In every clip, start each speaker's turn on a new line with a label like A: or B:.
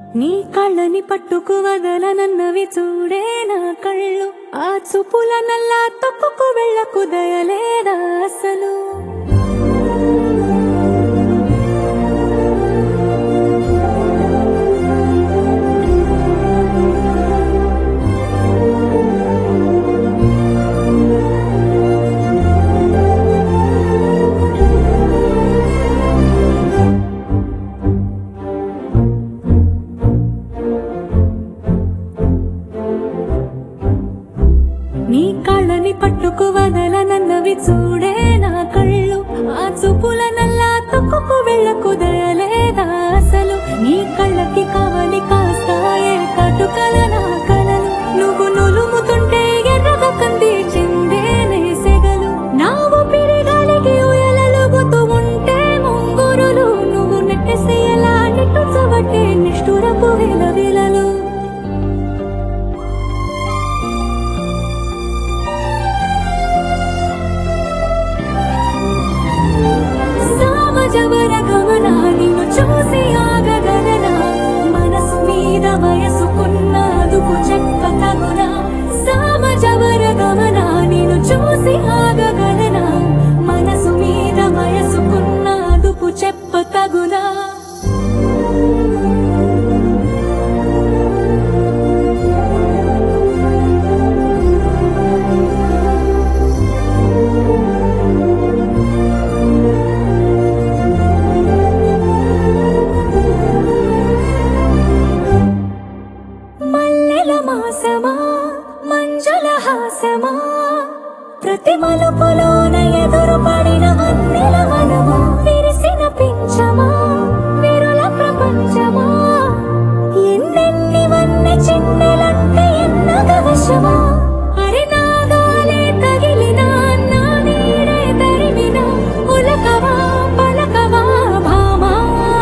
A: నీ కళ్ళని పట్టుకు వదలనన్నవి చూడే నా కళ్ళు. ఆ చూపుల నల్లా తప్పుకు వెళ్ళకు దయలేదా అసలు. నీ కళ్ళని పట్టుకు వదలనన్నవి చూడే నా కళ్ళు. ఆ చూపుల నల్లా తక్కుకు వెళ్ళకు దయలేదా అసలు. నీ కళ్ళకి కావాలి కాస్తాయే కాటుకల నా కలలు. నువ్వు నులుముతుంటే ఎర్రగా కంది చిందేనే సెగలు. నా ఊపిరి గాలికి ఉయలలుగుతూ ఉంటే ముంగురులు. నువ్వు నెట్టేసి ఎలా నిట్టుచబట్టే నిష్ఠురపు విలవిలలు. సామజవర గమనా నిన్ను చూసి ఆగగలనా. మనసు మీద వయసుకున్న అదుపు చెప్పతగునా. సామజవర గమనా నిన్ను చూసి ఆగగలనా. మనసు మీద వయసుకున్న అదుపు చెప్పతగునా. మల్లెల మాసమా మంజుల హాసమా. ప్రతి మలుపులోన ఎదురు పడిన అన్నెల వనమా. విరిసిన పించమా విరుల ప్రపంచమా. ఎన్నెన్ని వన్నె చిన్నెలంటే ఎన్నగవశమా. అరి నాగాలే తగిలినా నా నీడే తరిమినా. ఉలకవా పలకవా భామా.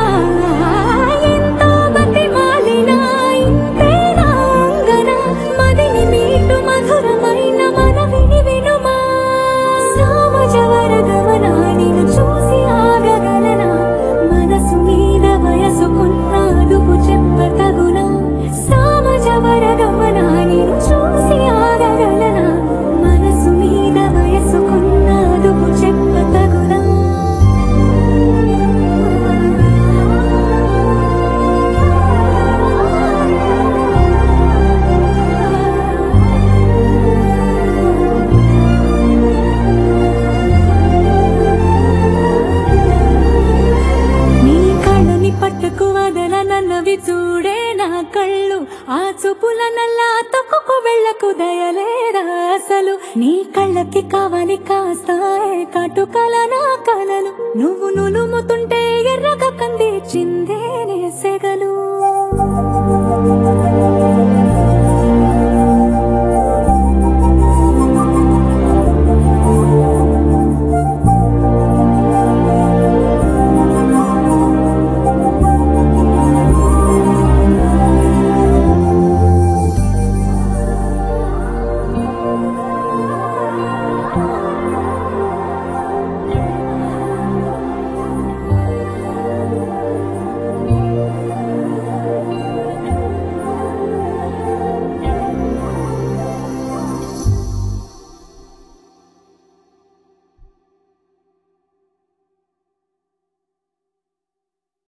A: ఎంతో గతి మాలినా ఇంతేనా అంగన. మదిని మీటు మధురమైన మనవిని వినుమా. సామజవర గమనా నిన్ను చూసి ఆగగలనా. మనసు మీద వయసుకున్న అదుపు చెప్పతగునా. సామజవర గమనా నిన్ను చూసి ఆగగలనా. మనసు మీద వయసుకున్న అదుపు చెప్పతగునా. నీ కళ్ళని పట్టుకు వదలనన్నవి చూడే నా కళ్ళు. ఆ చూపుల నల్లా తక్కుకు వెళ్ళకు దయలేదా అసలు. నీ కళ్ళకి కావాలి కాస్తాయే కాటుకల నా కలలు. నువ్వు నులుముతుంటే ఎర్రగా కంది చిందేనే సెగలు.